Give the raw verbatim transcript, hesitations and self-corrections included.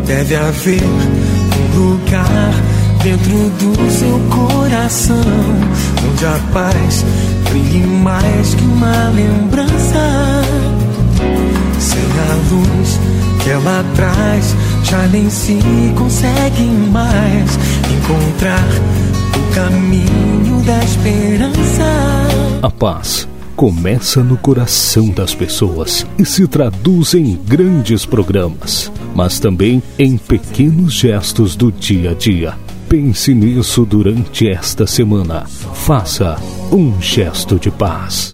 Deve haver um lugar dentro do seu coração onde a paz brilhe mais que uma lembrança. Sem a luz que ela traz, já nem se consegue mais encontrar o caminho da esperança. A paz começa no coração das pessoas e se traduz em grandes programas, mas também em pequenos gestos do dia a dia. Pense nisso durante esta semana. Faça um gesto de paz.